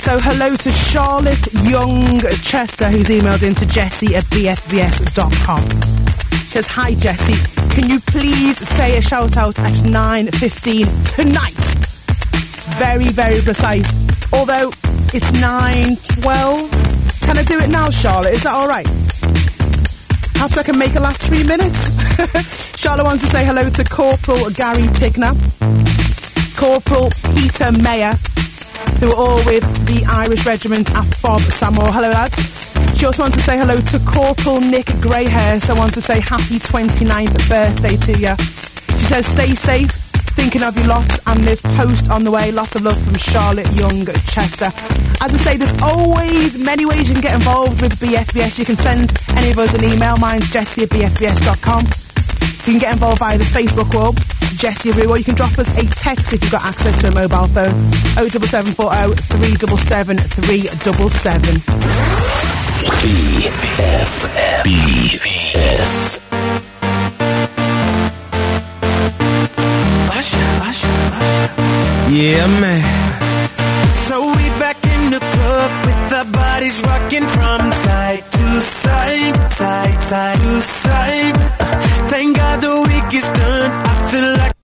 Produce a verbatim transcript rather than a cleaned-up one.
So hello to Charlotte Young Chester, who's emailed in to Jessie at b f b s dot com. Says, hi Jessie, can you please say a shout out at nine fifteen tonight? Very, very precise. Although it's nine twelve. Can I do it now, Charlotte? Is that alright? Perhaps I can make it last three minutes. Charlotte wants to say hello to Corporal Gary Tigner, Corporal Peter Mayer, who are all with the Irish Regiment at Fob Samor. Hello, lads. She also wants to say hello to Corporal Nick Greyhurst. I want to say happy twenty-ninth birthday to you. She says, stay safe, thinking of you lots, and there's post on the way. Lots of love from Charlotte Young Chester. As I say, there's always many ways you can get involved with B F B S. You can send any of us an email. Mine's Jessie at b f b s dot com. You can get involved via the Facebook wall, Jessie Abreu, or you can drop us a text if you've got access to a mobile phone. oh seven seven four oh, three seven seven, three seven seven. B F B S. Yeah, man. So we back in the club with our bodies rocking from side